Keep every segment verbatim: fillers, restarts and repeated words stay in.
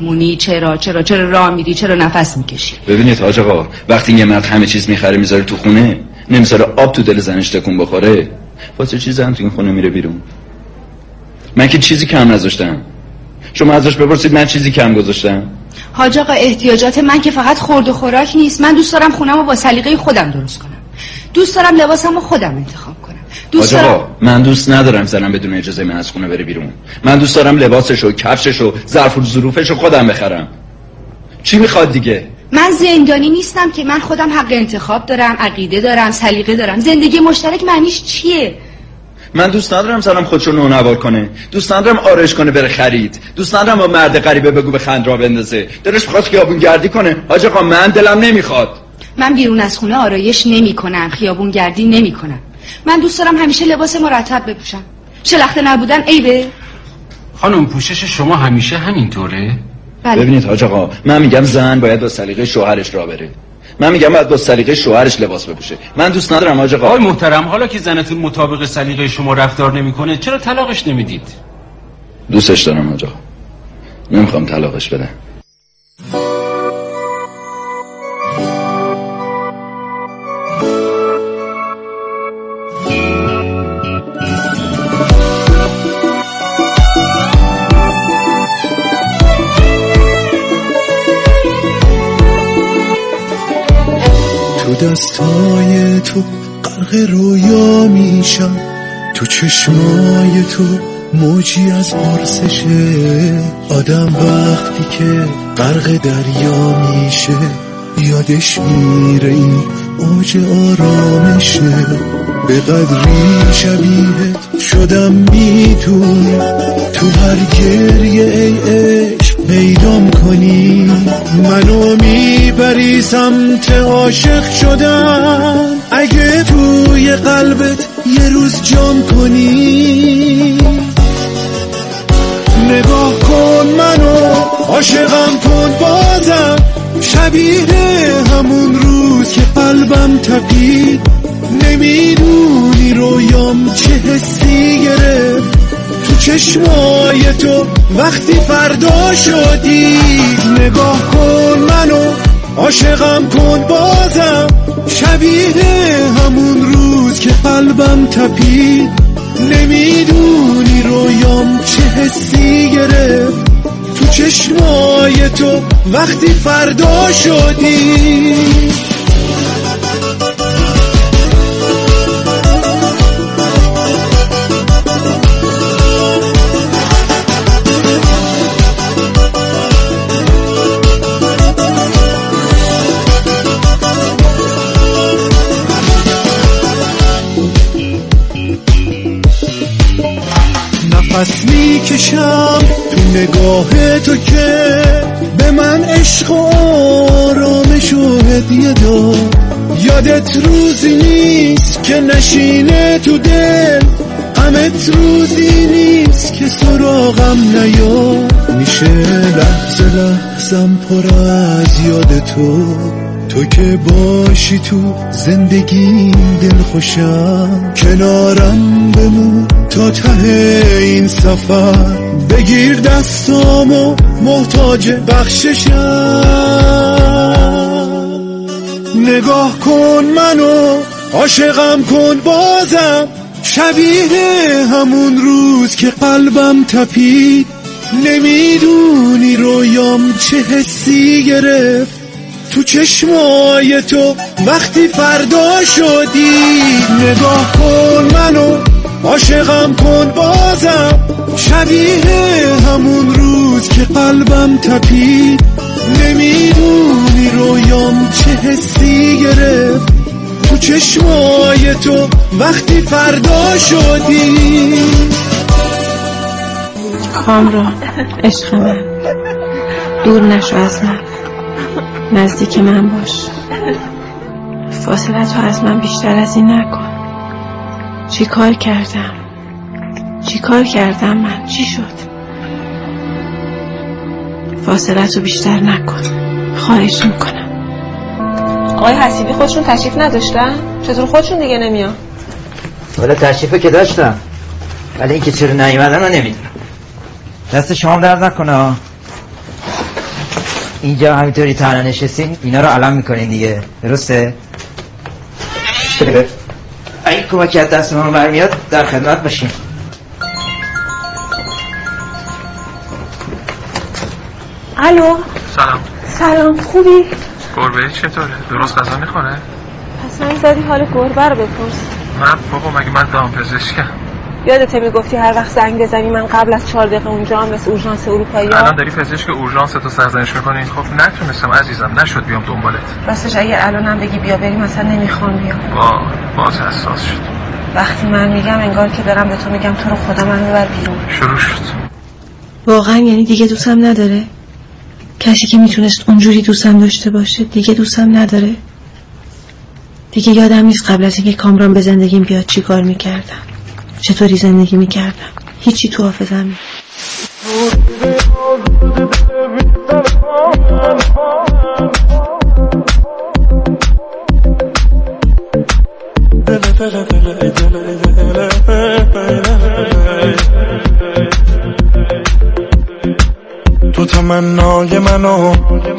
مونی چرا چرا چرا راه میری، چرا نفس میکشی؟ ببینید حاج آقا، وقتی یه مرد همه چیز میخره میذاره تو خونه، نمیذاره آب تو دل زنش تکون بخوره، واسه چی زن تو این خونه میره بیرون؟ من که چیزی کم نذاشتم. شما ازش بپرسید من چیزی کم گذاشتم؟ حاج آقا احتیاجات من که فقط خورد و خوراک نیست. من دوست دارم خونمو با سلیقه خودم درست کنم. دوست دارم لباسمو خودم انتخاب کنم. دوست حاج آقا دارم من دوست ندارم زنم بدون اجازه من از خونه بره بیرون. من دوست دارم لباسشو، کفششو، ظرف و ظروفشو خودم بخرم. چی میخواد دیگه؟ من زندانی نیستم که. من خودم حق انتخاب دارم، عقیده دارم، سلیقه دارم. زندگی مشترک معنیش چیه؟ من دوست ندارم زنم خودشو نونوار کنه، دوست ندارم آرایش کنه بره خرید، دوست ندارم با مرد غریبه بگو به خند را بندازه، دلش میخواد خیابون گردی کنه. حاج آقا من دلم نمیخواد. من بیرون از خونه آرایش نمی کنم، خیابون گردی نمی کنم. من دوست دارم همیشه لباس مرتب بپوشم. شلخته نبودن عیبه؟ خانم پوشش شما همیشه همینطوره؟ بله. ببینید حاج آقا، من میگم زن باید با سلیقه شوهرش راه بره. من میگم باید با سلیقه شوهرش لباس بپوشه. من دوست ندارم حاج آقا. آقای محترم، حالا که زنتون مطابق سلیقه شما رفتار نمیکنه، چرا طلاقش نمیدید؟ دوستش دارم حاج آقا، نمیخوام طلاقش بدم. دستای تو غرق رویا میشم، تو چشمای تو موجی از پرسشه. آدم وقتی که غرق دریا میشه یادش میره این اوج آرامشه. به قدری شبیهت شدم میتونی تو هر گریه ای عشق پیدام کنی. منو میبری سمت عاشق شدن، اگه توی قلبت یه روز جام کنی. نگاه کن منو، عاشقم کن بازم، شبیه همون روز که قلبم تپید. نمیدونی رویام چه حسی گرفت تو چشمای تو وقتی فردا شدی. نگاه کن منو، عاشقم کن بازم، شبیه همون روز که قلبم تپید. نمیدونی رویام چه حسی گرفت تو چشمای تو وقتی فردا شدی. نفس میکشم تو نگاه تو که به من عشق و آرامش و هدیه داد. یادت روزی نیست که نشینه تو دل، غمت روزی نیست که سراغم نیاد. میشه لحظه لحظم پر از یاد تو، تو که باشی تو زندگی دل خوشم. کنارم بمون تا ته این سفر، بگیر دستامو محتاج بخششم. نگاه کن منو، عاشقم کن بازم، شبیه همون روز که قلبم تپید. نمیدونی رویام چه حسی گرفت تو چشمای تو وقتی فردا شدی. نگاه کن منو، عاشقم کن بازم، شبیه همون روز که قلبم تپید. نمیدونی رویام چه حسی گرفت تو چشمای تو وقتی فردا شدی. کامران عشق من، دور نشو از من، نزدیک من باش. فاصله تو از من بیشتر از این نکن. چی کار کردم؟ چی کار کردم من؟ چی شد؟ فاصله تو بیشتر نکن، خواهش میکنم. آقای حسیبی خودشون تشریف نداشتن؟ چطور خودشون دیگه نمیان؟ ولی تشریفه که داشتم، ولی اینکه چرا نیومدن رو نمیدونم. دست شما درد نکنه. اینجا همینطوری تنها نشستین اینا رو علم میکنین دیگه، درسته؟ اگه کمکی از دست ما برمیاد در خدمت باشیم. الو. سلام. سلام، خوبی؟ گربه چطوره؟ درست غذا میخوره؟ پس من زدی حال گربه رو بپرس. من بابا مگه من دامپزشکم؟ یادته میگفتی هر وقت زنگ بزنی من قبل از چهار دقیقه اونجا هم مثل اورژانس اروپایی ها؟ الان داری پزشک اورژانس تو سرزنش میکنی؟ خب نتونستم عزیزم، نشد بیام دنبالت. راستش اگه الانم بگی بیا بریم مثلا نمیخوام بیام. وا باز حساس شد. وقتی من میگم انگار که دارم به تو میگم تو رو خدا من ببر بیرون. شروع شد. واقعا یعنی دیگه دوستم نداره؟ کسی که میتونست اونجوری دوستم داشته باشه دیگه دوستم نداره؟ دیگه یادم نیست قبل از اینکه کامران به زندگیم بیاد چی کار میکردم، چطوری زندگی میکردم، هیچی تو حافظم نیست. تو تمنای منو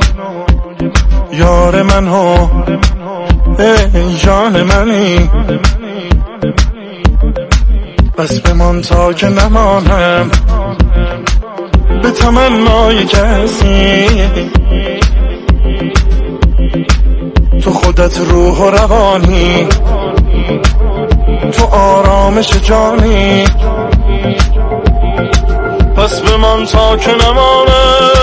یار منو ای جان منی، بس بمان تا که نمانم به تمنای کسی. تو خودت روح و روانی، تو آرامش جانی، پس بمان تا که نمانم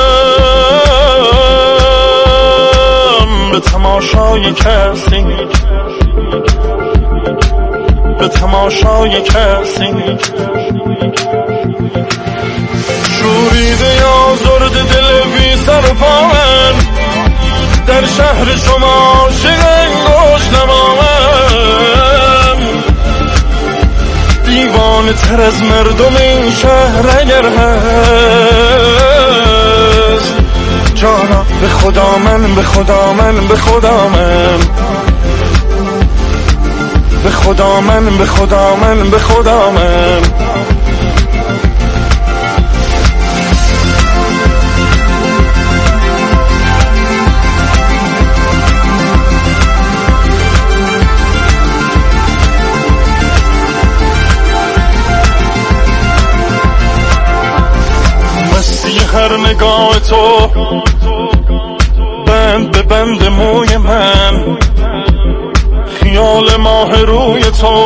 به تماشای کسی، به تماشای کسی. شوریده یا زرد دل بی سر و پا من، در شهر شما عاشق انگوش نمامم. دیوانه تر از مردم این شهر اگر هست، جانا به خدا من، به خدا من، به خدا من، به خدا من، به خدا من، به خدا من. مستی هر نگاه تو، بند به بند موی من، خیال ماه روی تو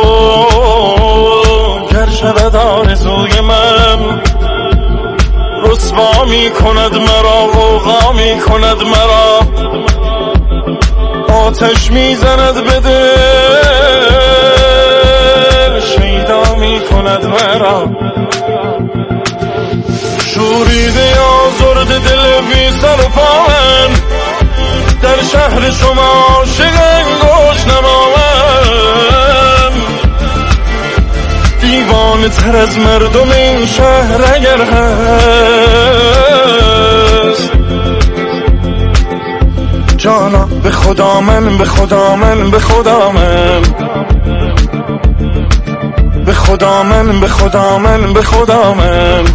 گر شود آرزوی من. رسوا می کند مرا، غوغا می کند مرا، آتش می زند به دل، شیدا می کند مرا. شوریده یا زرد دل بی سر و پا من، در شهر شما عاشق انگوش نمامم. دیوانه تر از مردم این شهر اگر هست، جانا به خدا من، به خدا من، به خدا من، به خدا من، به خدا من، به خدا من.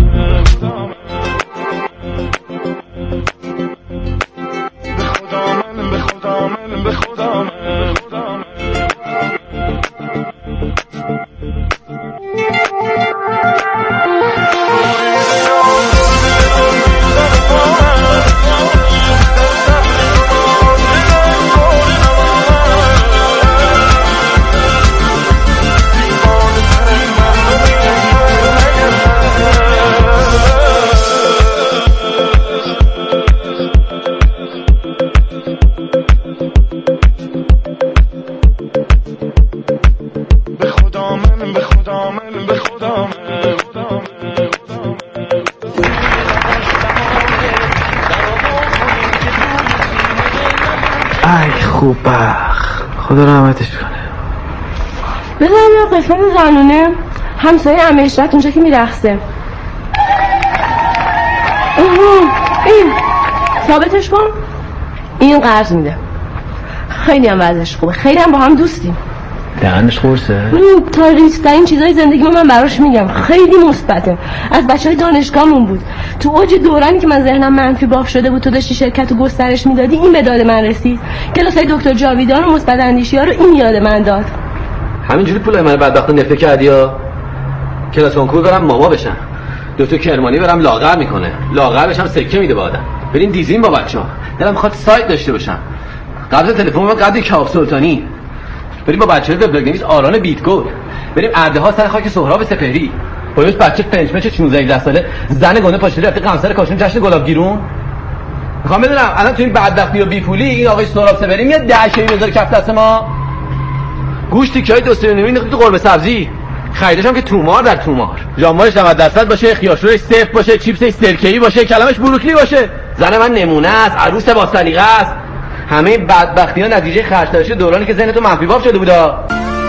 خوب بخ خدا رحمتش کنه. بذارم یه قسمت زنونه همسایه عمه اشرت اونجا که میرخصه. این ثابتش کن. این قرض میده، خیلی هم وضعش خوبه، خیلی هم با هم دوستیم. دهنش خورسه؟ تا ریسک در این چیزای زندگی من براش میگم خیلی مثبته. از بچهای دانشگاهمون بود. تو اوج دورانی که من ذهنم منفی باف شده بود، تو داشتی شرکت رو گسترش میدادی، این به داد من رسید. کلاسای دکتر جاویدان و مثبت اندیشی‌ها رو این یاد من داد. همینجوری پولای من بدبختو نفته کردی یا کلاس کنکور برم ماما بشم، دکتر کرمانی برم لاغر میکنه، لاغر بشم سکه میده به آدم، بریم دیزین با بچه‌ها، دلم میخواد سایت داشته باشم، قبض تلفن من قد کاف سلطانی، بریم با بچه‌ها وبلاگ نویس آران بیتگور، بریم عرده ها سر خاک سهراب سپهری، با یه بچه فنچمچ شانزده هجده ساله زن گنده پاشنه رفته قمصر کاشون جشن گلاب گیرون. میخوام بدونم الان تو این بدبختی و بیپولی این آقای سهراب سپهری میاد دهشه‌ای بذاره کف دست ما؟ گوشت تیکای دو سه نیم تو قرمه سبزی، خریدش هم که تومار در تومار، ژامبونش نود درصد باشه، خیارشورش صفر باشه، چیپسش سرکه‌ای باشه، کلمش بروکلی باشه. زن من نمونه است، عروس با سلیقه است. همه بدبختی‌ها نتیجه خرج‌تراشی دورانی که ذهن تو منفی باف شده بودا.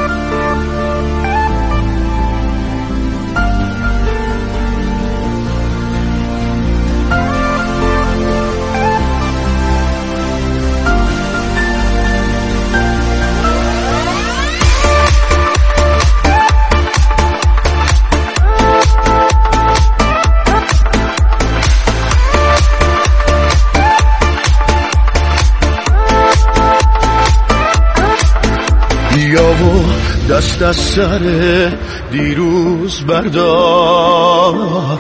دست از سر دیروز بردار،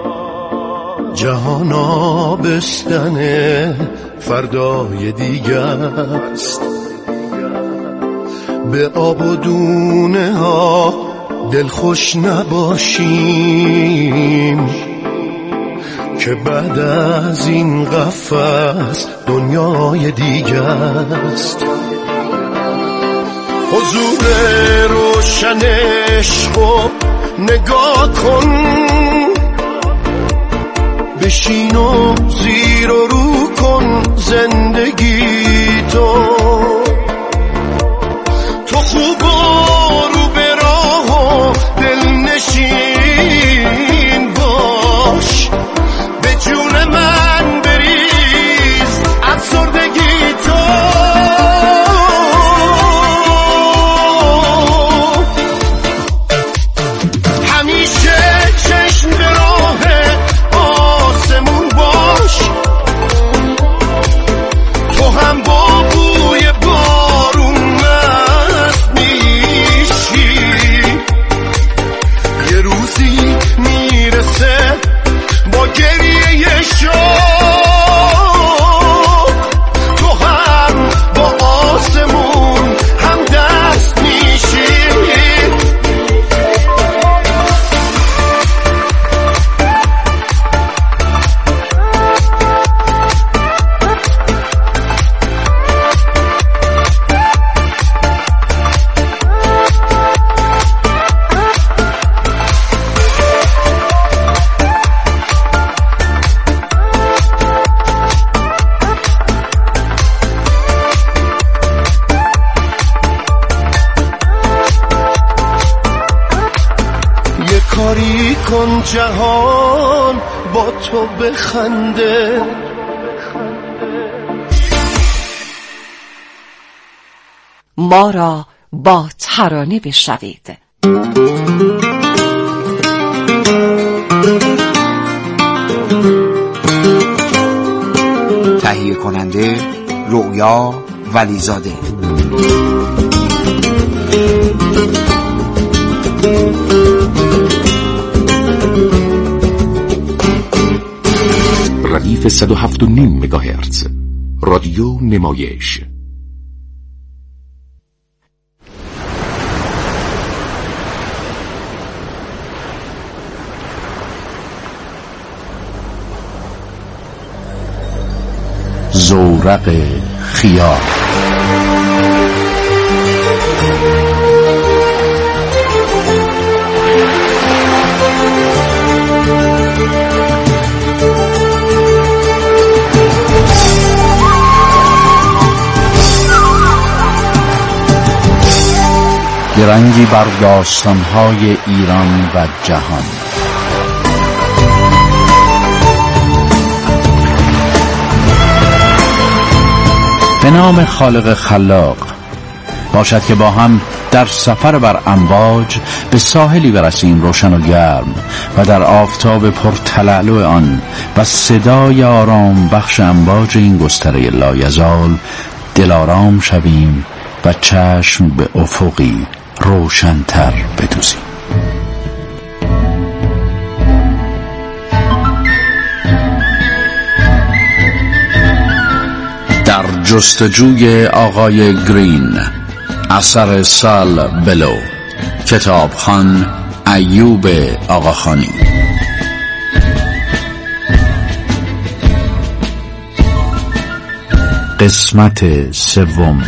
جهان آبستن فردای دیگه است. به آب و دونه ها دلخوش نباشیم که بعد از این قفس دنیای دیگه است. حضور روشن عشقو نگاه کن، بشین و زیر و رو کن زندگی تو، تو خوب و رو به راه و دلنشین باش، به جون من بریز افسردگی تو. کن جهان با تو بخنده، ما را با ترانه بشنوید. تهیه کننده رؤیا ولیزاده. ردیف صد و هفت و نیم مگاهرتز رادیو نمایش. زورق خیال. درنگی بر داستان‌های ایران و جهان. به نام خالق خلاق، باشد که با هم در سفر بر امواج به ساحلی برسیم روشن و گرم و در آفتاب پرتلالو آن و صدای آرام بخش امواج این گستره لایزال دلارام شویم و چشم به افقی روشن‌تر بدوزیم. در جستجوی آقای گرین، اثر سال بلو، کتابخوان ایوب آقاخانی. قسمت سوم.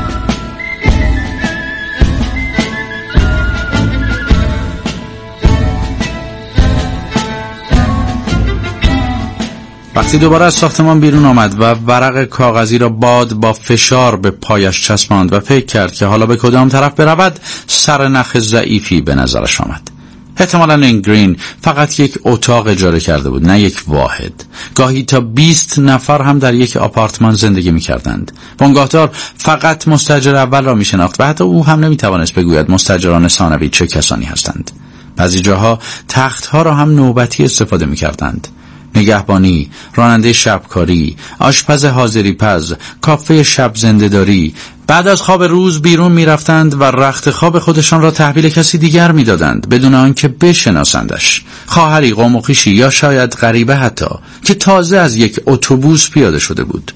وقتی دوباره از ساختمان بیرون آمد و ورق کاغذی را باد با فشار به پایش چسباند و فکر کرد که حالا به کدام طرف برود، سر نخ ضعیفی به نظرش آمد. احتمالاً این گرین فقط یک اتاق اجاره کرده بود، نه یک واحد. گاهی تا بیست نفر هم در یک آپارتمان زندگی می کردند. بنگاهدار فقط مستاجر اول را می شناخت و حتی او هم نمی توانست بگوید مستاجران ثانوی چه کسانی هستند. بعضی جاها تختها را هم نوبتی استفاده می کردند. نگهبانی، راننده شبکاری، آشپز حاضری پز، کافه شب زنده‌داری. بعد از خواب روز بیرون می رفتند و رخت خواب خودشان را تحویل کسی دیگر می دادند بدون آنکه بشناسندش. خواهری، قوم و خویشی یا شاید غریبه حتی که تازه از یک اتوبوس پیاده شده بود.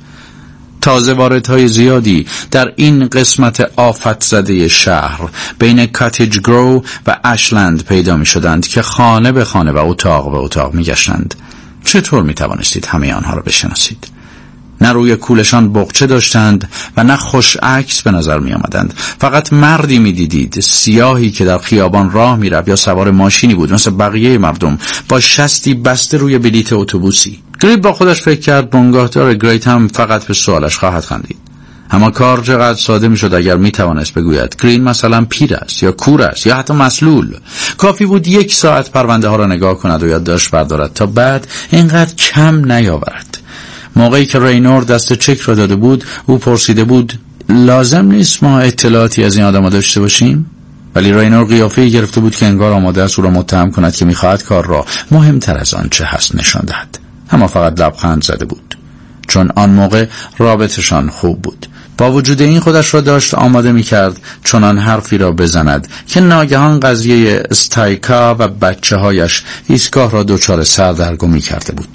تازه واردهای زیادی در این قسمت آفت زده شهر بین کاتیج گرو و اشلند پیدا می شدند که خانه به خانه و اتاق به اتاق می گشتند. چطور می توانستید همه آنها را بشناسید؟ نه روی کولشان بقچه داشتند و نه خوش عکس به نظر می آمدند. فقط مردی می دیدید، سیاهی که در خیابان راه می رفت یا سوار ماشینی بود مثل بقیه مردم با شستی بسته روی بلیت اتوبوسی. گریب با خودش فکر کرد بنگاهدار گریت هم فقط به سوالش خواهد خندید. اما کار چقدر ساده می شد اگر می توانست بگوید گرین مثلا پیر است یا کور است یا حتی مسلول. کافی بود یک ساعت پرونده ها را نگاه کند و یادداشت بردارد تا بعد اینقدر کم نیاورد. موقعی که رینور دست چک را داده بود، او پرسیده بود لازم نیست ما اطلاعاتی از این آدم داشته باشیم؟ ولی رینور قیافه‌ای گرفته بود که انگار آماده است او را متهم کند که می‌خواهد کار را مهمتر از آن چه هست نشان دهد. اما فقط لبخند زده بود، چون آن موقع رابطشان خوب بود. با وجود این خودش را داشت آماده می‌کرد چنان حرفی را بزند که ناگهان قضیه استایکا و بچه‌هایش ایستگاه را دچار سردرگمی کرده بود.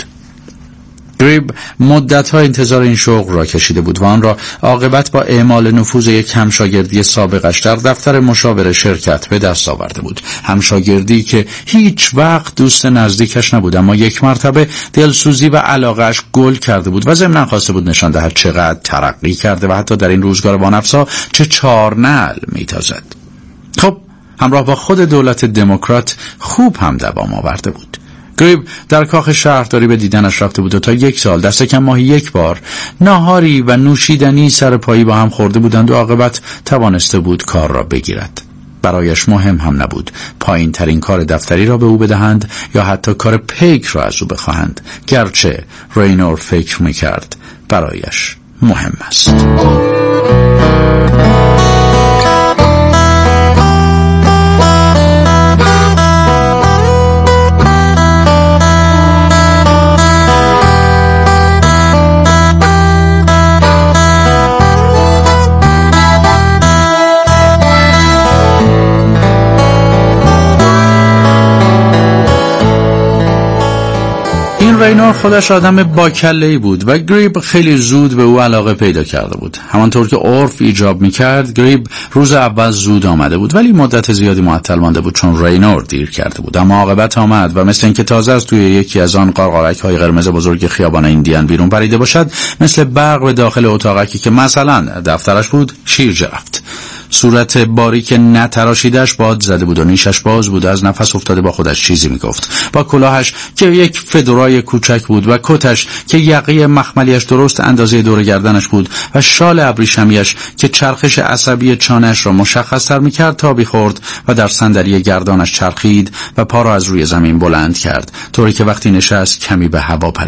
گریب مدت‌ها انتظار این شغل را کشیده بود و آن را عاقبت با اعمال نفوذ یک همشاگردی سابقش در دفتر مشاور شرکت به دست آورده بود. همشاگردی که هیچ وقت دوست نزدیکش نبود، اما یک مرتبه دلسوزی و علاقه‌اش گل کرده بود و ضمناً خواسته بود نشان دهد چقدر ترقی کرده و حتی در این روزگار بانفسا چه چارنعل می‌تازد. خب همراه با خود دولت دموکرات خوب هم دوام آورده بود. گریب در کاخ شهرداری به دیدنش رفته بود و تا یک سال دست کم ماهی یک بار ناهاری و نوشیدنی سر پایی با هم خورده بودند و عاقبت توانسته بود کار را بگیرد. برایش مهم هم نبود پایین ترین کار دفتری را به او بدهند یا حتی کار پیک را از او بخواهند، گرچه رینور فکر میکرد برایش مهم است. رینور خودش آدم با کله‌ای بود و گریب خیلی زود به او علاقه پیدا کرده بود. همانطور که عرف ایجاب می‌کرد، گریب روز اول زود آمده بود ولی مدت زیادی معطل مانده بود چون رینور دیر کرده بود. اما عاقبت آمد و مثل اینکه تازه از توی یکی از آن قارقارک‌های قرمز بزرگ خیابان ایندیان بیرون پریده باشد، مثل برق به داخل اتاقکی که مثلا دفترش بود شیر رفت. صورت باریک نتراشیدش باد زده بود و نیشش باز بود، از نفس افتاده با خودش چیزی میگفت. با کلاهش که یک فدورای کوچک بود و کتش که یقه مخملیش درست اندازه دور گردنش بود و شال ابریشمیش که چرخش عصبی چانه‌اش را مشخص‌تر می‌کرد تابی خورد و در صندلی گردانش چرخید و پا را از روی زمین بلند کرد، طوری که وقتی نشست کمی به هوا پرید.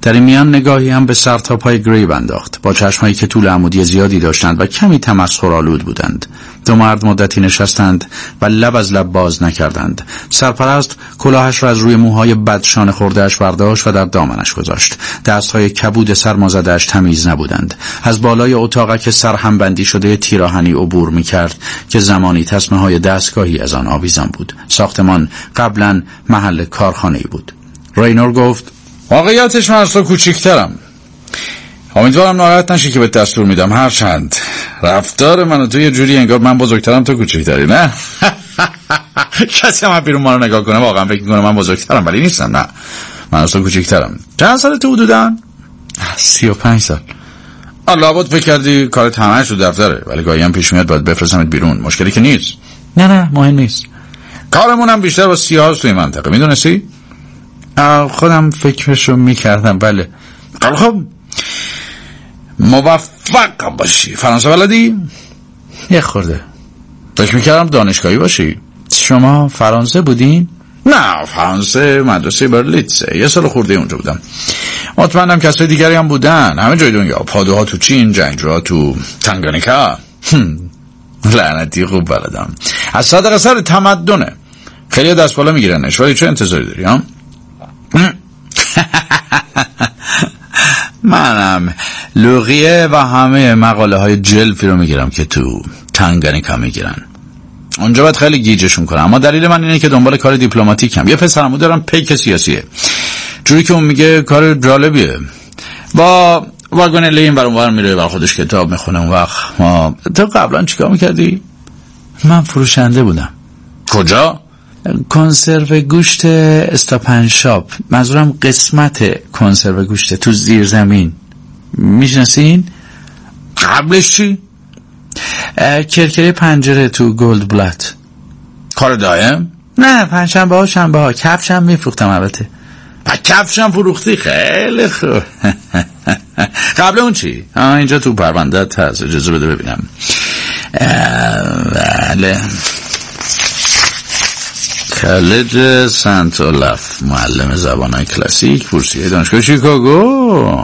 در این میان نگاهی هم به سر تا پای گریب انداخت، با چشمایی که طول عمودی زیادی داشتند و کمی تمسخرآلود بودند. دو مرد مدتی نشستند و لب از لب باز نکردند. سرپرست کلاهش را از روی موهای بدشان خورده‌اش برداشت و در دامنش گذاشت. دستهای کبود سرمازده‌اش تمیز نبودند. از بالای اتاقک سرهم بندی شده تیراهنی عبور می‌کرد که زمانی تسمه‌های دستگاهی از آن آویزان بود. ساختمان قبلا محل کارخانه‌ای بود. رینور گفت: واقعیتش من از تو کوچیک‌ترم. امیدوارم ناراحت نشی که به دستور میدم، هرچند رفتار من و تو یه جوری انگار من بزرگترم تو کوچیک‌تری. نه کسی هم بیرون ما رو نگاه کنه واقعا فکر میکنه من بزرگترم، ولی نیستم. نه، من از تو کوچیک‌ترم. چند سال تو حدوداً؟ سی و پنج سال. الله بود فکر کردی کارت همه‌اش تو دفتره، ولی گاهی هم پیش میاد باید بفرستمت بیرون. مشکلی که نیست. نه نه مهم نیست. کارمون هم بیشتر با سیاه‌هاست توی منطقه، میدونستی؟ خودم فکرشو میکردم. بله. خب موفق باشی. فرانسه بلدی؟ یه خورده. فکر میکردم دانشگاهی باشی. شما فرانسه بودین؟ نه، فرانسه مدرسه برلیتزه، یه سال خورده اونجا بودم. مطمئنم کسای دیگری هم بودن، همه جای دنیا. پادوها تو چین، جنگجوها تو تنگانیکا. لعنتی خوب بلدم. از صدق سر تمدنه. خیلی دست بالا میگیرنش، ولی چه انتظاری داری ها؟ منم لوغیه و همه مقاله های جلفی رو میگیرم که تو تنگانیکا میگیرن. اونجا باید خیلی گیجشون کنم، اما دلیل من اینه که دنبال کار دیپلماتیکم. یه پسرمو دارم پیک سیاسیه، جوری که اون میگه کار جالبیه. با واگن این بر اونور میره و خودش کتاب میخونه. اون وقت ما تو قبلا چیکار میکردی؟ من فروشنده بودم. کجا؟ کنسرو گوشت استاپن شاپ. منظورم قسمت کنسرو گوشت تو زیر زمین. میشناسین؟ قبلش چی؟ کرکره پنجره تو گولد بلات. کار دایم؟ نه، پنجشنبه ها شنبه ها. کفشم میفروختم البته. کفشم فروختی؟ خیلی خوب. قبل اون چی؟ اینجا تو پرونده‌ات هست، اجازه بده ببینم. بله، کالج سنت اولاف، معلم زبان‌های کلاسیک، بورسیه دانشگاه شیکاگو.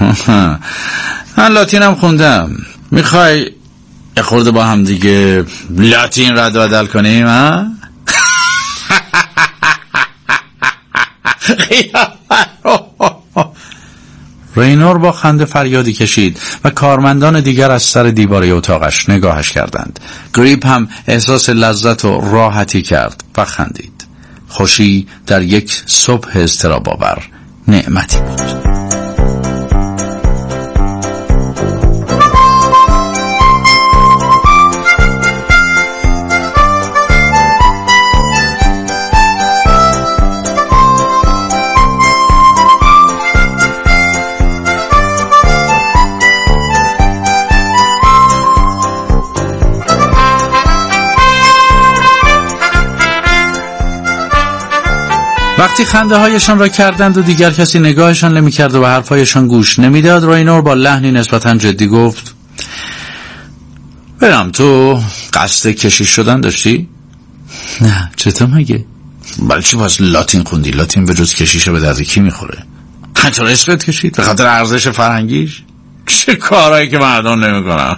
من لاتینم خوندم. میخوای یه خورده با هم دیگه لاتین رد و بدل کنیم ها؟ رینور با خنده فریادی کشید و کارمندان دیگر از سر دیواره اتاقش نگاهش کردند. گریپ هم احساس لذت و راحتی کرد و خندید. خوشی در یک صبح اضطراب آور نعمتی بود. وقتی خنده هایشان را کردند و دیگر کسی نگاهشان نمی کرد و به حرفایشان گوش نمی داد، رینور با لحنی نسبتاً جدی گفت: برم، تو قصد کشیش شدن داشتی؟ نه، چطور مگه؟ برای چی باز لاتین خوندی؟ لاتین به جز کشیشه به درد کی میخوره؟ چرا اسمت کشید؟ به خاطر ارزش فرهنگیش؟ چه کارهایی که مردم نمی کنن.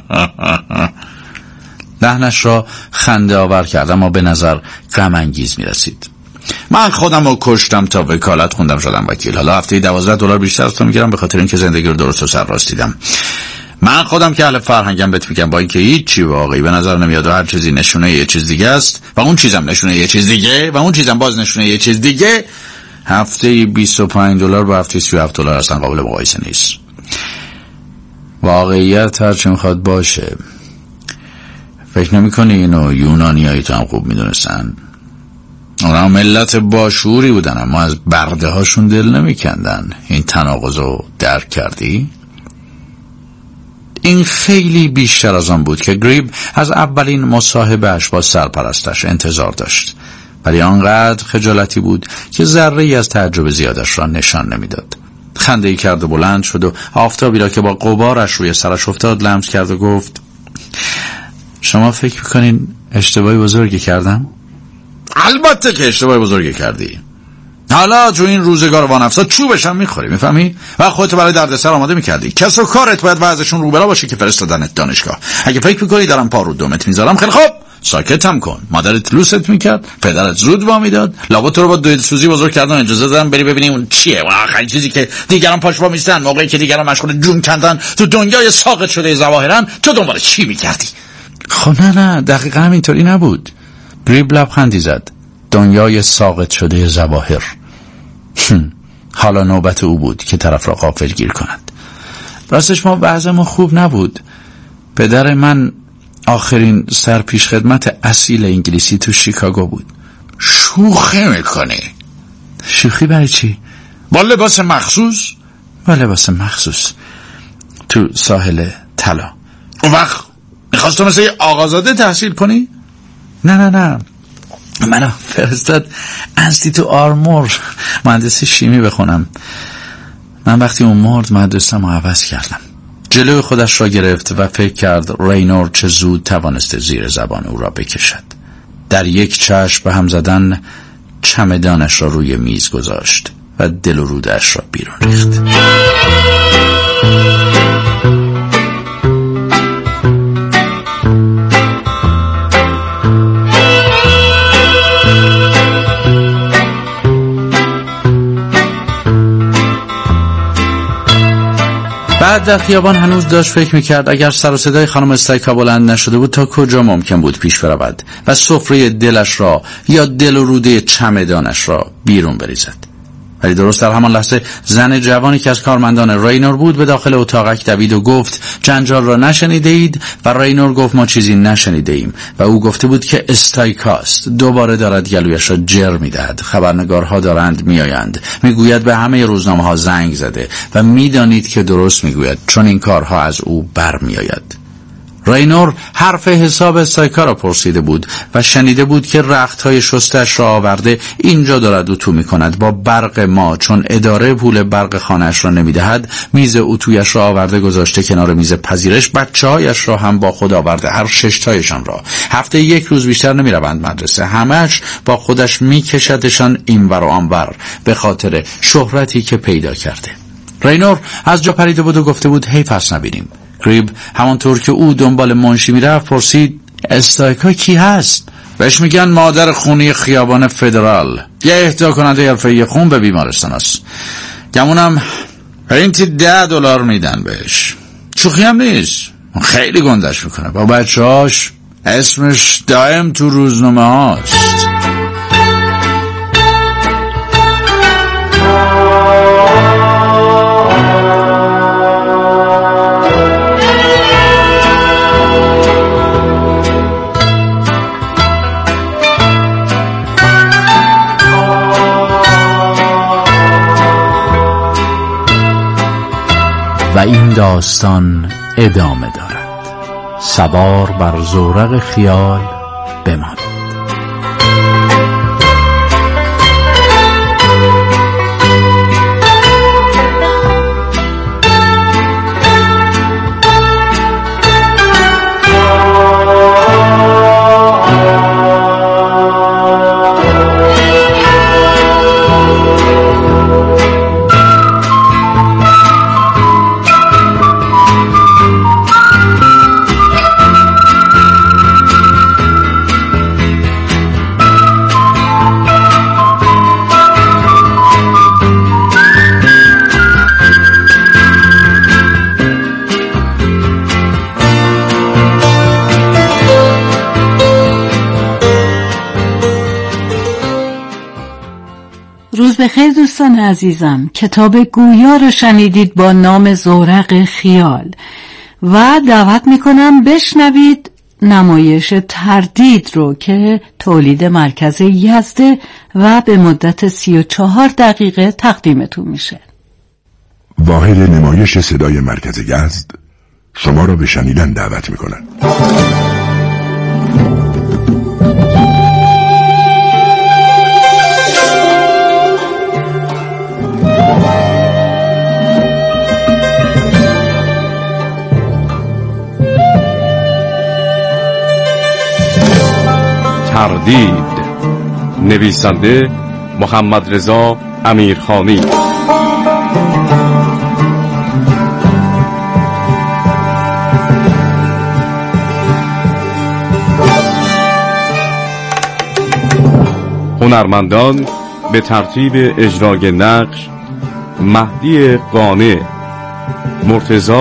لحنش را خنده آور کرد، اما به نظر غم انگیز می رسید. من خودم رو کشتم تا وکالت خوندم شدم وکیل. حالا هفته دوازده دلار بیشتر از تو میگیرم به خاطر اینکه زندگی رو درست و سرراست دیدم. من خودم که اهل فرهنگم بهت میگم، با اینکه هیچ چی واقعی به نظر نمیاد و هر چیزی نشونه یه چیز دیگه است و اون چیزم نشونه یه چیز دیگه و اون چیزم باز نشونه یه چیز دیگه، هفته بیست و پنج دلار با هفته سی و هفت دلار اصلا قابل مقایسه نیست. واقعیت هر چی میخواد باشه. فکر نمی‌کنی اینو یونانیایی تو هم خوب میدونستن؟ اونا ملت باشوری بودن، اما از برده هاشون دل نمیکندن. این تناقض رو درک کردی؟ این خیلی بیشتر از آن بود که گریب از اولین مصاحبهش با سرپرستش انتظار داشت، ولی آنقدر خجالتی بود که ذره‌ای از تعجب زیادش را نشان نمیداد. خنده‌ای کرد و بلند شد و آفتابی را که با غبارش روی سرش افتاد لمس کرد و گفت: شما فکر میکنین اشتباهی بزرگی کردم؟ البته که اشتباه بزرگی کردی. حالا تو این روزگار وانفسا چوبش هم میخوری، میفهمی؟ و خودت برای دردسر آماده میکردی. کس و کارت باید وضعشون رو بلا باشه که فرستادنت دانشگاه. اگه فکر میکنی دارم پا رو دومت میذارم، خیلی خوب، ساکتم کن. مادرت لوست میکرد، پدرت زود وا میداد، لابد تو رو با دوید سوزی بزرگ کردن، اجازه دادن بری ببینی اون چیه و آخرین چیزی که دیگران پاش وا میستن موقعی که دیگران مشغول جون کندن تو دنیای ساقط شده ظواهرن، تو دنبال چی میکردی؟ خب نه نه دقیقا همینطوری نبود. گریب لبخندی زد. دنیای ساقط شده ظواهر. حالا نوبت او بود که طرف را غافلگیر کند. راستش ما وضعمون خوب نبود. پدر من آخرین سرپیش خدمت اصیل انگلیسی تو شیکاگو بود. شوخی میکنی؟ شوخی برای چی؟ با لباس مخصوص؟ با لباس مخصوص تو ساحل طلا. اون وقت میخواست تو مثل یه آقازاده تحصیل کنی؟ نه نه نه، منو فرستاد انستیتو آرمور مهندسی شیمی بخونم. من وقتی اون مرد مدرسه‌مو عوض کردم. جلوی خودش را گرفت و فکر کرد رینور چه زود توانسته زیر زبان او را بکشد. در یک چشم به هم زدن چمدانش را روی میز گذاشت و دل و رودش را بیرون ریخت. بعد در خیابان هنوز داشت فکر میکرد اگر سر و صدای خانم استایکا بلند نشده بود تا کجا ممکن بود پیش برود و سفره دلش را یا دل و روده چمدانش را بیرون بریزد. ولی درست در همان لحظه زن جوانی که از کارمندان رینور بود به داخل اتاقک دوید و گفت جنجال را نشنیده اید؟ و رینور گفت ما چیزی نشنیده ایم و او گفته بود که استایکاست. دوباره دارد گلویش را جر میدهد. خبرنگارها دارند میآیند. میگوید به همه روزنامه ها زنگ زده و میدانید که درست میگوید چون این کارها از او بر میآید. رینور حرف حساب استایکا را پرسیده بود و شنیده بود که رختهای شستش را آورده اینجا دارد اتو می کند با برق ما، چون اداره پول برق خانهش را نمی دهد. میز اتویش را آورده گذاشته کنار میز پذیرش. بچه هایش را هم با خود آورده، هر ششتایشان را. هفته یک روز بیشتر نمی روند مدرسه. همش با خودش می کشدشان اینور و آنور به خاطر شهرتی که پیدا کرده. رینور از جا پریده بود و گفته بود هی پس نبینیم. گریب همانطور که او دنبال منشی میرفت پرسید استایکا کی هست؟ بهش میگن مادر خونی خیابان فدرال، یه اهدا کننده حرفه‌ای خون به بیمارستان است. گمونم پرینتی ده دلار میدن بهش. شوخی هم نیست، خیلی گندش میکنه. با بچه‌هاش اسمش دائم تو روزنامه هاست. و این داستان ادامه دارد. سوار بر زورق خیال بمان. روز بخیر دوستان عزیزم. کتاب گویا رو شنیدید با نام زورق خیال و دعوت میکنم بشنوید نمایش تردید رو که تولید مرکز یزده و به مدت سی و چهار دقیقه تقدیمتون میشه. واحد نمایش صدای مرکز یزد شما را به شنیدن دعوت میکنن. تردید، نویسنده محمد رضا امیرخانی. هنرمندان به ترتیب اجرای نقش: مهدی قانع، مرتضی